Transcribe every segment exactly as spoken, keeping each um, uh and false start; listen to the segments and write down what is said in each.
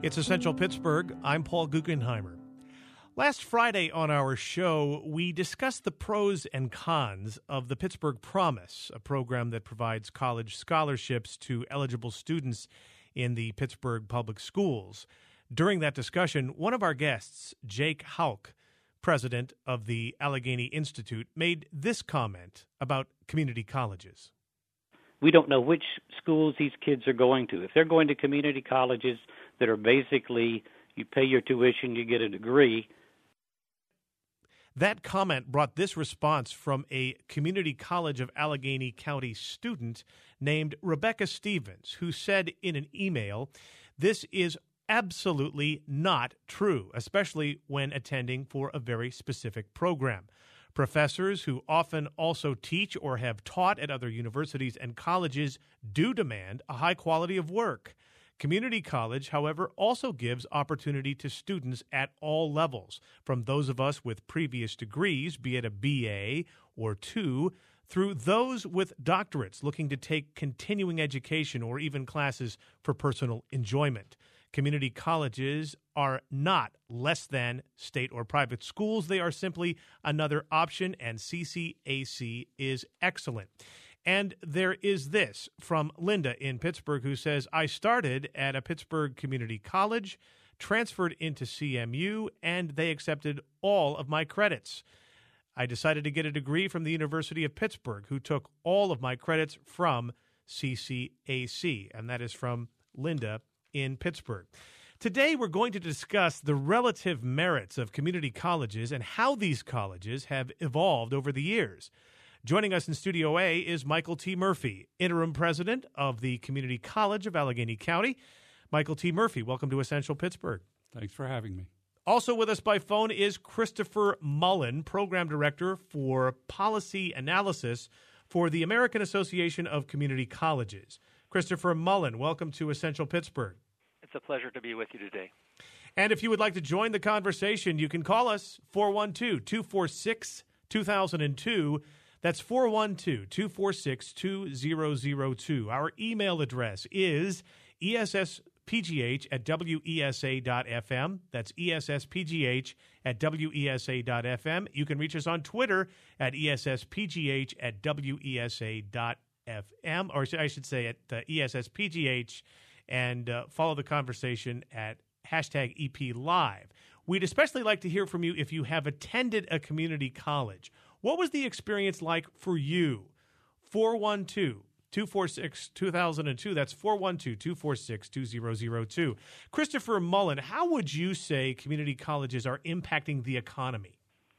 It's Essential Pittsburgh. I'm Paul Guggenheimer. Last Friday on our show, we discussed the pros and cons of the Pittsburgh Promise, a program that provides college scholarships to eligible students in the Pittsburgh public schools. During that discussion, one of our guests, Jake Hauk, president of the Allegheny Institute, made this comment about community colleges. We don't know which schools these kids are going to. If they're going to community colleges that are basically, you pay your tuition, you get a degree. That comment brought this response from a Community College of Allegheny County student named Rebecca Stevens, who said in an email, "This is absolutely not true, especially when attending for a very specific program. Professors who often also teach or have taught at other universities and colleges do demand a high quality of work. Community college, however, also gives opportunity to students at all levels, from those of us with previous degrees, be it a B A or two, through those with doctorates looking to take continuing education or even classes for personal enjoyment. Community colleges are not less than state or private schools. They are simply another option, and C C A C is excellent." And there is this from Linda in Pittsburgh, who says, "I started at a Pittsburgh community college, transferred into C M U, and they accepted all of my credits. I decided to get a degree from the University of Pittsburgh, who took all of my credits from C C A C." And that is from Linda in Pittsburgh. Today, we're going to discuss the relative merits of community colleges and how these colleges have evolved over the years. Joining us in Studio A is Michael T. Murphy, interim president of the Community College of Allegheny County. Michael T. Murphy, welcome to Essential Pittsburgh. Thanks for having me. Also with us by phone is Christopher Mullen, program director for policy analysis for the American Association of Community Colleges. Christopher Mullen, welcome to Essential Pittsburgh. It's a pleasure to be with you today. And if you would like to join the conversation, you can call us four one two, two four six, two thousand two. That's four one two, two four six, two zero zero two. Our email address is E S S P G H at W E S A dot F M. That's E S S P G H at W E S A dot F M. You can reach us on Twitter at E S S P G H at W E S A dot F M, or I should say at uh, E S S P G H, and uh, follow the conversation at hashtag E P Live. We'd especially like to hear from you if you have attended a community college. What was the experience like for you? four one two, two four six, two thousand two. That's four one two, two four six, two zero zero two. Christopher Mullen, how would you say community colleges are impacting the economy?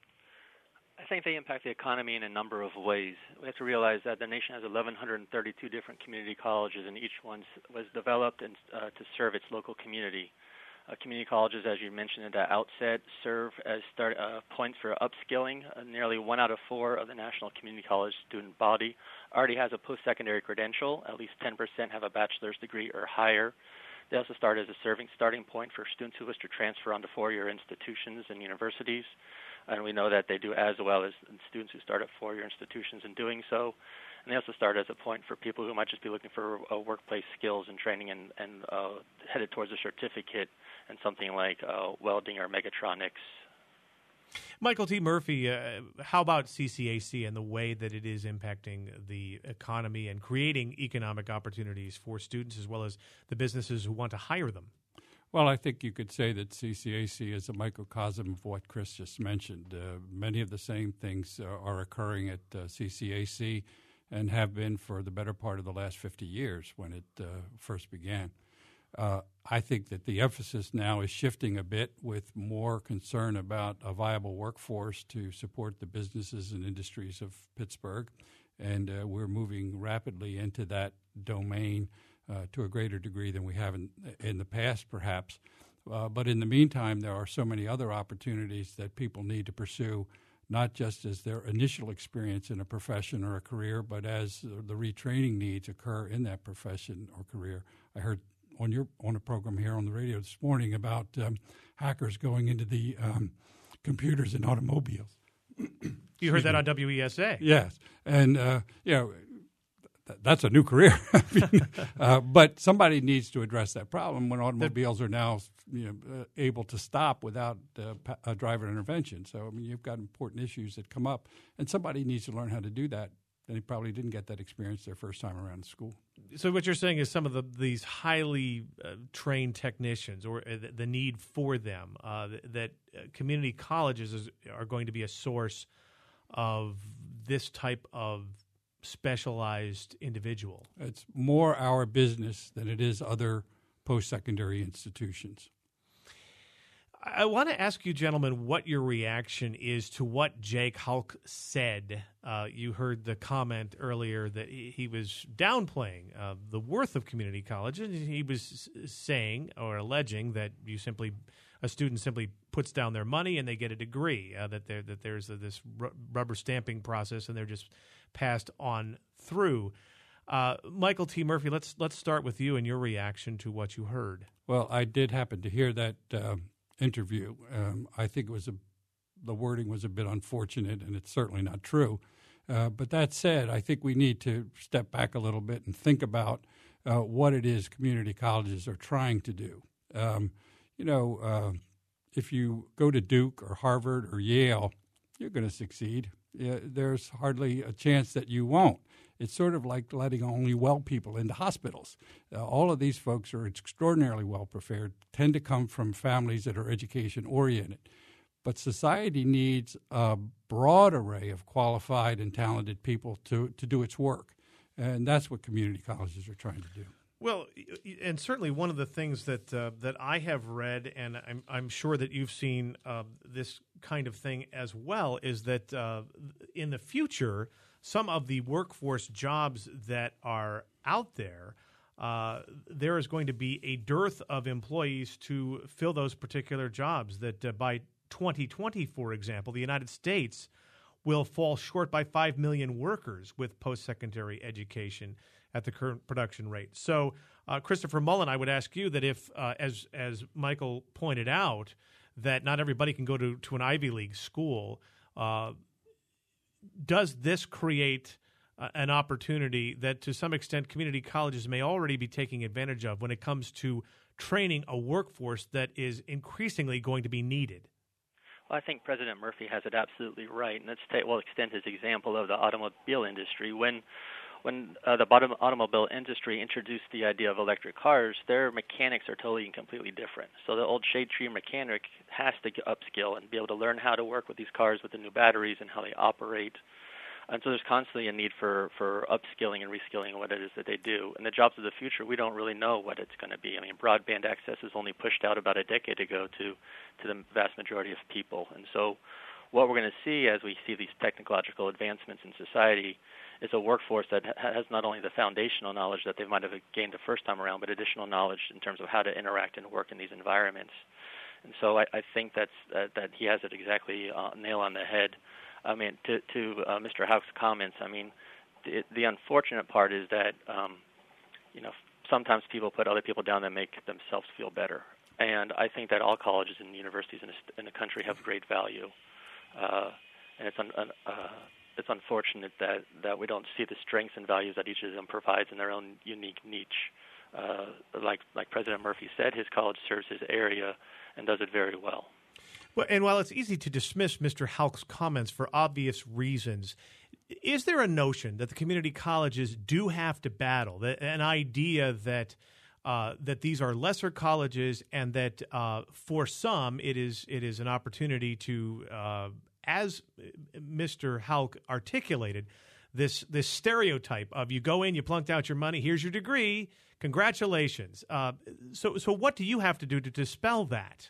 I think they impact the economy in a number of ways. We have to realize that the nation has eleven thirty-two different community colleges, and each one was developed and, uh, to serve its local community. Uh, community colleges, as you mentioned at the outset, serve as start uh, points for upskilling. Uh, nearly one out of four of the National Community College student body already has a post-secondary credential. At least ten percent have a bachelor's degree or higher. They also start as a serving starting point for students who wish to transfer onto four-year institutions and universities. And we know that they do as well as students who start at four-year institutions in doing so. And they also start as a point for people who might just be looking for uh, workplace skills and training and, and uh, headed towards a certificate in something like uh, welding or mechatronics. Michael T. Murphy, uh, how about C C A C and the way that it is impacting the economy and creating economic opportunities for students as well as the businesses who want to hire them? Well, I think you could say that C C A C is a microcosm of what Chris just mentioned. Uh, many of the same things uh, are occurring at uh, C C A C and have been for the better part of the last fifty years when it uh, first began. Uh, I think that the emphasis now is shifting a bit with more concern about a viable workforce to support the businesses and industries of Pittsburgh, and uh, we're moving rapidly into that domain uh, to a greater degree than we have in, in the past, perhaps. Uh, but in the meantime, there are so many other opportunities that people need to pursue, not just as their initial experience in a profession or a career, but as uh, the retraining needs occur in that profession or career. I heard on your on a program here on the radio this morning about um, hackers going into the um, computers in automobiles. You heard that on W E S A. Yes, and uh, you know, th- that's a new career. I mean, uh, but somebody needs to address that problem when automobiles are now you know, uh, able to stop without uh, pa- uh, driver intervention. So, I mean, you've got important issues that come up, and somebody needs to learn how to do that. And they probably didn't get that experience their first time around in school. So what you're saying is some of the these highly uh, trained technicians, or uh, the, the need for them, uh, that uh, community colleges is, are going to be a source of this type of specialized individual. It's more our business than it is other post-secondary institutions. I want to ask you, gentlemen, what your reaction is to what Jake Hulk said. Uh, you heard the comment earlier that he, he was downplaying uh, the worth of community colleges. He was saying or alleging that you simply, a student simply puts down their money and they get a degree. Uh, that there, that there's a, this r- rubber stamping process and they're just passed on through. Uh, Michael T. Murphy, let's let's start with you and your reaction to what you heard. Well, I did happen to hear that. Uh, interview. Um, I think it was a, the wording was a bit unfortunate, and it's certainly not true. Uh, but that said, I think we need to step back a little bit and think about uh, what it is community colleges are trying to do. Um, you know, uh, if you go to Duke or Harvard or Yale, you're going to succeed. Uh, there's hardly a chance that you won't. It's sort of like letting only well people into hospitals. Uh, all of these folks are extraordinarily well prepared, tend to come from families that are education oriented. But society needs a broad array of qualified and talented people to, to do its work. And that's what community colleges are trying to do. Well, and certainly one of the things that uh, that I have read, and I'm, I'm sure that you've seen uh, this kind of thing as well, is that uh, in the future, some of the workforce jobs that are out there, uh, there is going to be a dearth of employees to fill those particular jobs. That uh, by twenty twenty, for example, the United States will fall short by five million workers with post-secondary education at the current production rate. So, uh, Christopher Mullen, I would ask you that if, uh, as as Michael pointed out, that not everybody can go to, to an Ivy League school, uh, does this create uh, an opportunity that to some extent community colleges may already be taking advantage of when it comes to training a workforce that is increasingly going to be needed? Well, I think President Murphy has it absolutely right, and let's take, well, extend his example of the automobile industry. When When uh, the bottom automobile industry introduced the idea of electric cars, their mechanics are totally and completely different. So the old shade tree mechanic has to upskill and be able to learn how to work with these cars with the new batteries and how they operate. And so there's constantly a need for, for upskilling and reskilling what it is that they do. And the jobs of the future, we don't really know what it's going to be. I mean, broadband access is only pushed out about a decade ago to, to the vast majority of people. And so what we're going to see as we see these technological advancements in society is a workforce that has not only the foundational knowledge that they might have gained the first time around, but additional knowledge in terms of how to interact and work in these environments. And so I, I think that's uh, that he has it exactly uh, nail on the head. I mean, to, to uh, Mister Houck's comments, I mean, the, the unfortunate part is that, um, you know, sometimes people put other people down that make themselves feel better. And I think that all colleges and universities in, a, in the country have great value. Uh, and it's un, un, uh, it's unfortunate that, that we don't see the strengths and values that each of them provides in their own unique niche. Uh, like like President Murphy said, his college serves his area and does it very well. Well, and while it's easy to dismiss Mister Houck's comments for obvious reasons, is there a notion that the community colleges do have to battle, that, an idea that uh, that these are lesser colleges and that uh, for some it is it is an opportunity to, uh, as Mister Houck articulated, this this stereotype of you go in, you plunked out your money, here's your degree, congratulations. Uh, so so what do you have to do to dispel that?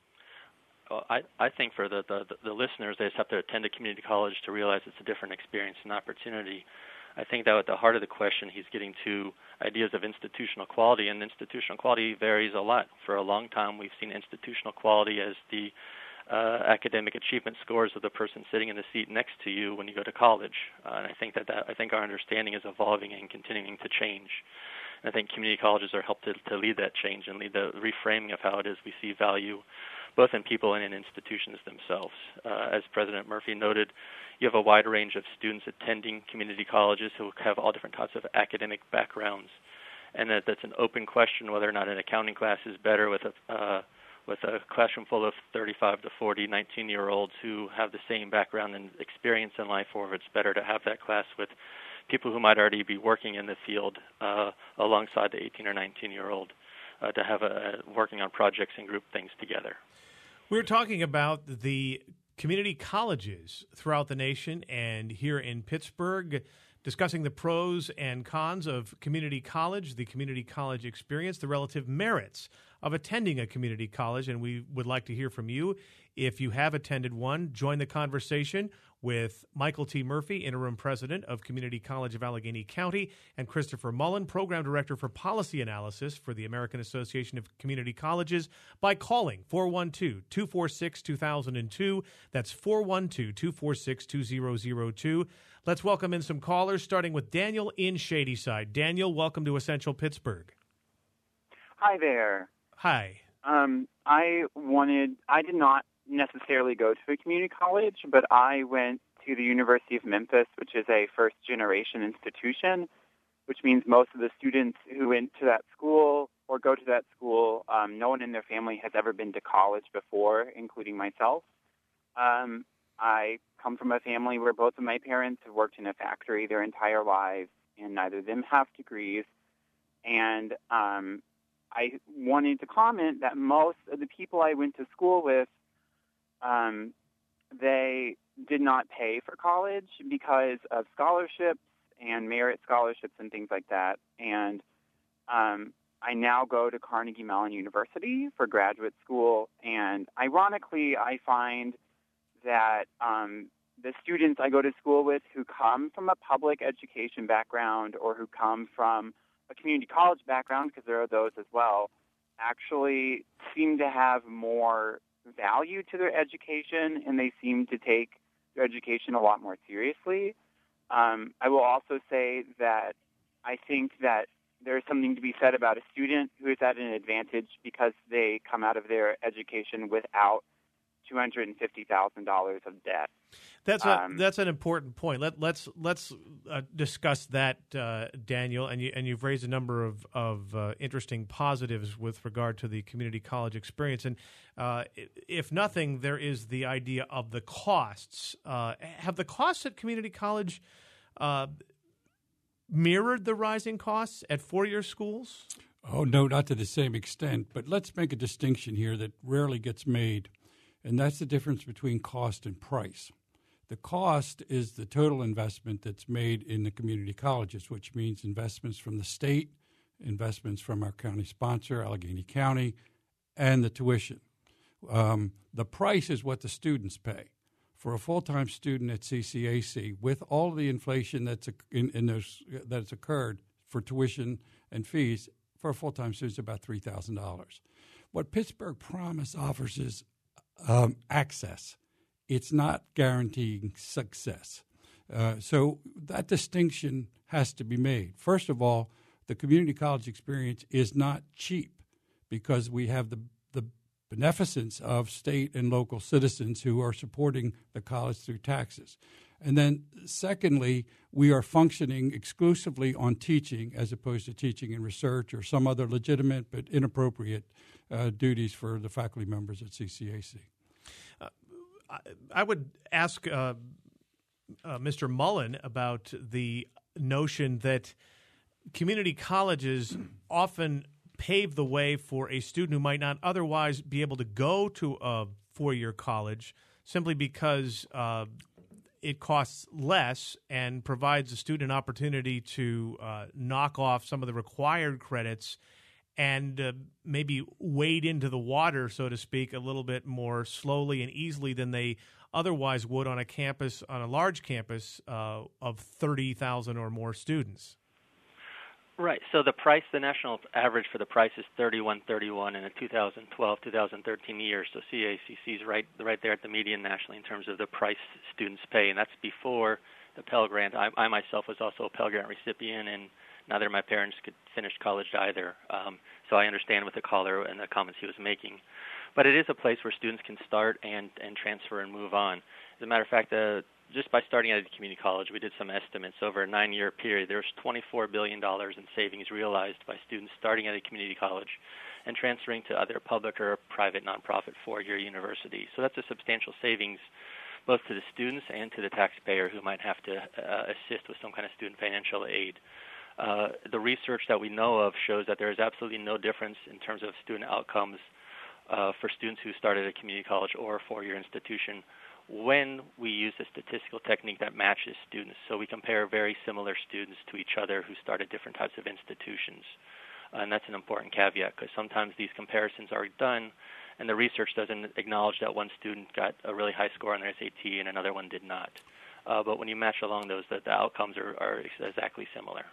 Well, I, I think for the, the, the listeners, they just have to attend a community college to realize it's a different experience and opportunity. I think that at the heart of the question, he's getting to ideas of institutional quality, and institutional quality varies a lot. For a long time, we've seen institutional quality as the uh, academic achievement scores of the person sitting in the seat next to you when you go to college. Uh, and I think that, that I think our understanding is evolving and continuing to change. And I think community colleges are helped to, to lead that change and lead the reframing of how it is we see value, both in people and in institutions themselves. Uh, as President Murphy noted, you have a wide range of students attending community colleges who have all different types of academic backgrounds, and that that's an open question whether or not an accounting class is better with a uh, with a classroom full of thirty-five to forty nineteen-year-olds who have the same background and experience in life, or if it's better to have that class with people who might already be working in the field uh, alongside the eighteen or nineteen-year-old uh, to have a, working on projects and group things together. We're talking about the community colleges throughout the nation and here in Pittsburgh, discussing the pros and cons of community college, the community college experience, the relative merits of attending a community college, and we would like to hear from you. If you have attended one, join the conversation with Michael T. Murphy, Interim President of Community College of Allegheny County, and Christopher Mullen, Program Director for Policy Analysis for the American Association of Community Colleges, by calling four one two, two four six, two thousand two. That's four one two, two four six, two zero zero two. Let's welcome in some callers, starting with Daniel in Shadyside. Daniel, welcome to Essential Pittsburgh. Hi there. Hi. Um, I wanted, I did not necessarily go to a community college, but I went to the University of Memphis, which is a first-generation institution, which means most of the students who went to that school or go to that school, um, no one in their family has ever been to college before, including myself. Um, I come from a family where both of my parents have worked in a factory their entire lives, and neither of them have degrees. And um, I wanted to comment that most of the people I went to school with, um, they did not pay for college because of scholarships and merit scholarships and things like that. And um, I now go to Carnegie Mellon University for graduate school. And ironically, I find that um, the students I go to school with who come from a public education background or who come from a community college background, because there are those as well, actually seem to have more value to their education, and they seem to take their education a lot more seriously. Um, I will also say that I think that there's something to be said about a student who is at an advantage because they come out of their education without two hundred fifty thousand dollars of debt. That's a, um, that's an important point. Let, let's let's uh, discuss that, uh, Daniel. And you and you've raised a number of of uh, interesting positives with regard to the community college experience. And uh, if nothing, there is the idea of the costs. Uh, have the costs at community college uh, mirrored the rising costs at four-year schools? Oh, no, not to the same extent. But let's make a distinction here that rarely gets made, and that's the difference between cost and price. The cost is the total investment that's made in the community colleges, which means investments from the state, investments from our county sponsor, Allegheny County, and the tuition. Um, the price is what the students pay. For a full-time student at C C A C, with all the inflation that's in, in those, that's occurred for tuition and fees, for a full-time student, it's about three thousand dollars. What Pittsburgh Promise offers is um, access. It's not guaranteeing success. Uh, so that distinction has to be made. First of all, the community college experience is not cheap because we have the, the beneficence of state and local citizens who are supporting the college through taxes. And then secondly, we are functioning exclusively on teaching as opposed to teaching and research or some other legitimate but inappropriate uh, duties for the faculty members at C C A C. Uh, I, I would ask uh, uh, Mister Mullen about the notion that community colleges often pave the way for a student who might not otherwise be able to go to a four-year college simply because uh, it costs less and provides a student an opportunity to uh, knock off some of the required credits and uh, maybe wade into the water, so to speak, a little bit more slowly and easily than they otherwise would on a campus, on a large campus uh, of thirty thousand or more students. Right. So the price, the national average for the price is thirty-one thirty-one in the two thousand twelve two thousand thirteen year. So C A C C is right, right there at the median nationally in terms of the price students pay, and that's before the Pell Grant. I, I myself was also a Pell Grant recipient, and neither of my parents could finish college either. Um, so I understand what the caller and the comments he was making. but it is a place where students can start and, and transfer and move on. As a matter of fact, uh, just by starting at a community college, we did some estimates. Over a nine-year period, there's twenty-four billion dollars in savings realized by students starting at a community college and transferring to other public or private nonprofit four-year universities. So that's a substantial savings both to the students and to the taxpayer who might have to uh, assist with some kind of student financial aid. Uh, the research that we know of shows that there is absolutely no difference in terms of student outcomes uh, for students who start at a community college or a four-year institution when we use a statistical technique that matches students. So we compare very similar students to each other who start at different types of institutions. And that's an important caveat because sometimes these comparisons are done and the research doesn't acknowledge that one student got a really high score on their S A T and another one did not. Uh, but when you match along those, the, the outcomes are, are exactly similar.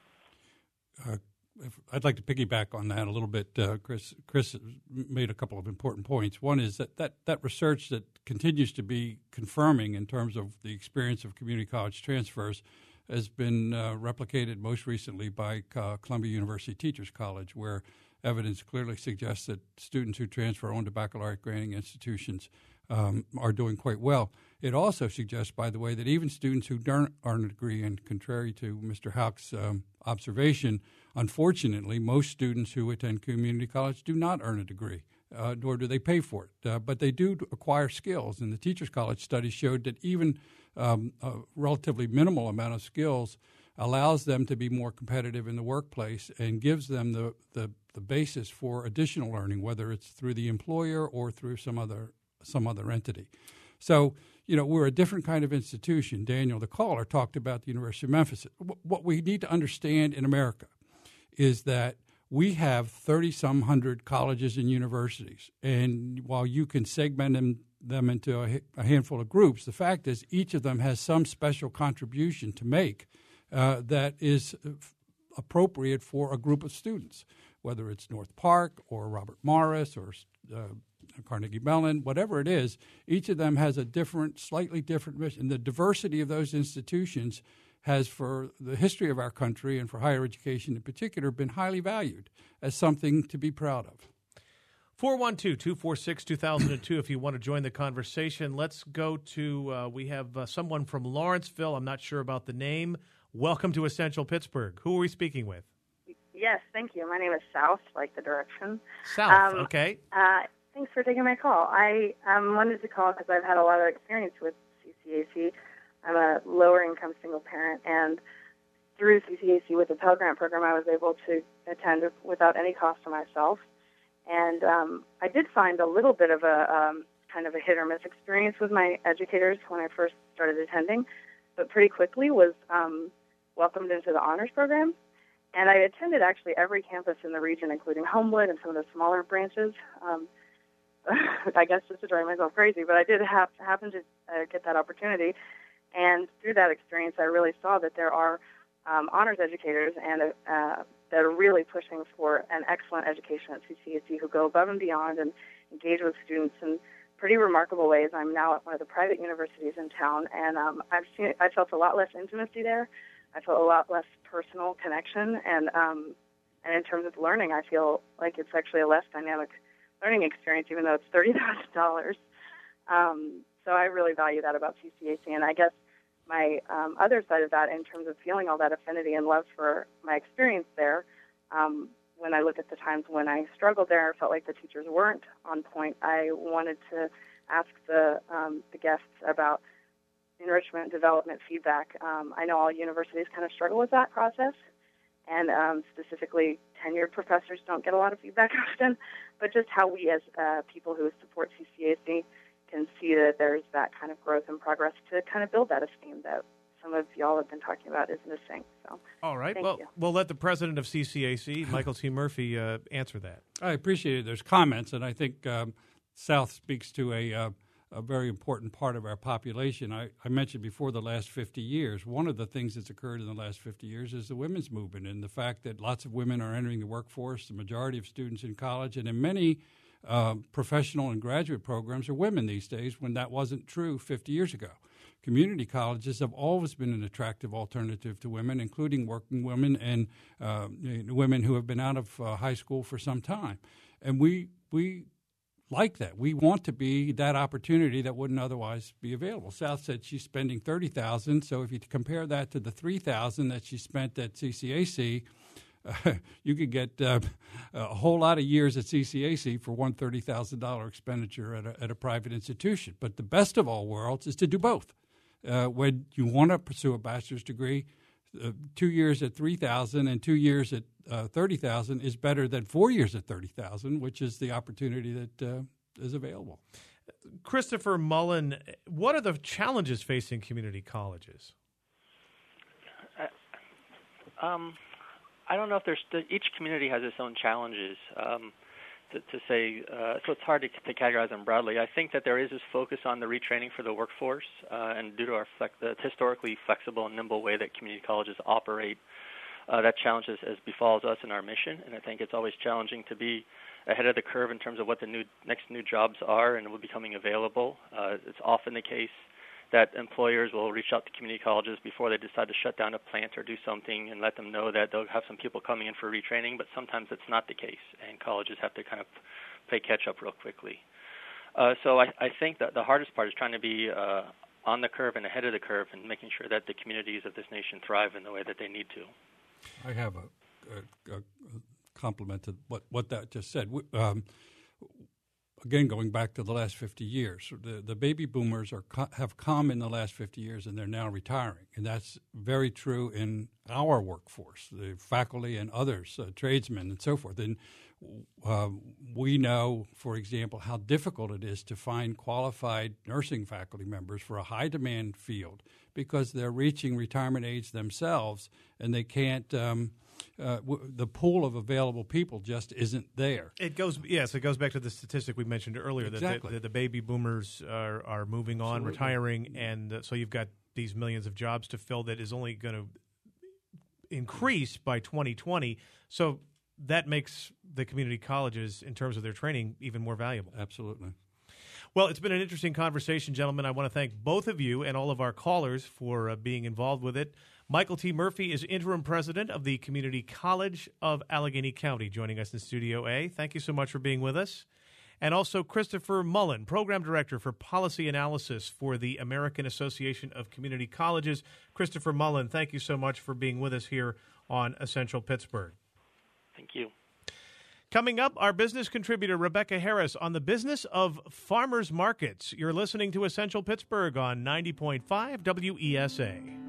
Uh, if, I'd like to piggyback on that a little bit. Uh, Chris Chris made a couple of important points. One is that, that that research that continues to be confirming in terms of the experience of community college transfers has been uh, replicated most recently by uh, Columbia University Teachers College, where evidence clearly suggests that students who transfer on to baccalaureate granting institutions um, are doing quite well. It also suggests, by the way, that even students who don't earn a degree, and contrary to Mister Houck's um, observation, unfortunately, most students who attend community college do not earn a degree, uh, nor do they pay for it. Uh, but they do acquire skills, and the Teachers College study showed that even um, a relatively minimal amount of skills allows them to be more competitive in the workplace and gives them the, the, the basis for additional learning, whether it's through the employer or through some other some other entity. So, you know, we're a different kind of institution. Daniel, the caller, talked about the University of Memphis. What we need to understand in America is that we have thirty-some hundred colleges and universities, and while you can segment them, them into a, a handful of groups, the fact is each of them has some special contribution to make uh, that is appropriate for a group of students, whether it's North Park or Robert Morris or uh, Carnegie Mellon, whatever it is, each of them has a different, slightly different mission. The diversity of those institutions has, for the history of our country and for higher education in particular, been highly valued as something to be proud of. four one two, two four six, two thousand two if you want to join the conversation. Let's go to, uh, we have uh, someone from Lawrenceville. I'm not sure about the name. Welcome to Essential Pittsburgh. Who are we speaking with? Yes, thank you. My name is South, like the direction. South, um, okay. Uh, thanks for taking my call. I um, wanted to call because I've had a lot of experience with C C A C. I'm a lower-income single parent, and through C C A C with the Pell Grant program, I was able to attend without any cost to myself. And um, I did find a little bit of a um, kind of a hit-or-miss experience with my educators when I first started attending, but pretty quickly was um, welcomed into the honors program. And I attended actually every campus in the region, including Homewood and some of the smaller branches. Um, I guess just to drive myself crazy, but I did have, happen to uh, get that opportunity. And through that experience, I really saw that there are um, honors educators and uh, that are really pushing for an excellent education at C C A C who go above and beyond and engage with students in pretty remarkable ways. I'm now at one of the private universities in town, and um, I've seen I felt a lot less intimacy there. I felt a lot less personal connection, and um, and in terms of learning, I feel like it's actually a less dynamic learning experience, even though it's thirty thousand dollars. Um, so I really value that about C C A C, and I guess my um, other side of that, in terms of feeling all that affinity and love for my experience there, um, when I look at the times when I struggled there, I felt like the teachers weren't on point. I wanted to ask the um, the guests about enrichment, development, feedback. Um, I know all universities kind of struggle with that process, and um, specifically tenured professors don't get a lot of feedback often, but just how we as uh, people who support C C A C can see that there's that kind of growth and progress to kind of build that esteem that some of y'all have been talking about is missing. So, all right. Thank well, you. We'll let the president of C C A C, Michael T. Murphy, uh, answer that. I appreciate it. There's comments, and I think um, South speaks to a uh, a very important part of our population. I, I mentioned before the last fifty years. One of the things that's occurred in the last fifty years is the women's movement and the fact that lots of women are entering the workforce, the majority of students in college, and in many uh, professional and graduate programs are women these days when that wasn't true fifty years ago. Community colleges have always been an attractive alternative to women, including working women and uh, women who have been out of uh, high school for some time. And we we like that. We want to be that opportunity that wouldn't otherwise be available. South said she's spending thirty thousand dollars, so if you compare that to the three thousand dollars that she spent at C C A C, uh, you could get uh, a whole lot of years at C C A C for one thirty thousand dollars expenditure at a, at a private institution. But the best of all worlds is to do both. Uh, when you want to pursue a bachelor's degree, uh, two years at three thousand dollars and two years at uh, thirty thousand dollars is better than four years at thirty thousand dollars, which is the opportunity that uh, is available. Christopher Mullen, what are the challenges facing community colleges? Uh, um, I don't know if there's st- each community has its own challenges. Um, to, to say, uh, so it's hard to, to categorize them broadly. I think that there is this focus on the retraining for the workforce, uh, and due to our flex- the historically flexible and nimble way that community colleges operate, uh, that challenge is, is befalls us in our mission. And I think it's always challenging to be ahead of the curve in terms of what the new next new jobs are and will be becoming available. Uh, it's often the case that employers will reach out to community colleges before they decide to shut down a plant or do something and let them know that they'll have some people coming in for retraining, but sometimes it's not the case, and colleges have to kind of play catch-up real quickly. Uh, so I, I think that the hardest part is trying to be uh, on the curve and ahead of the curve and making sure that the communities of this nation thrive in the way that they need to. I have a, a, a compliment to what, what that just said. Um, Again, going back to the last fifty years, the, the baby boomers are have come in the last fifty years, and they're now retiring. And that's very true in our workforce, the faculty and others, uh, tradesmen and so forth. And uh, we know, for example, how difficult it is to find qualified nursing faculty members for a high-demand field because they're reaching retirement age themselves, and they can't um, – Uh, w- the pool of available people just isn't there. It goes, yes, it goes back to the statistic we mentioned earlier exactly. that the, the, the baby boomers are, are moving on, Absolutely. retiring, and uh, so you've got these millions of jobs to fill that is only going to increase by twenty twenty. So that makes the community colleges, in terms of their training, even more valuable. Absolutely. Well, it's been an interesting conversation, gentlemen. I want to thank both of you and all of our callers for uh, being involved with it. Michael T. Murphy is interim president of the Community College of Allegheny County, joining us in Studio A. Thank you so much for being with us. And also Christopher Mullen, program director for policy analysis for the American Association of Community Colleges. Christopher Mullen, thank you so much for being with us here on Essential Pittsburgh. Thank you. Coming up, our business contributor, Rebecca Harris, on the business of farmers markets. You're listening to Essential Pittsburgh on ninety point five W E S A.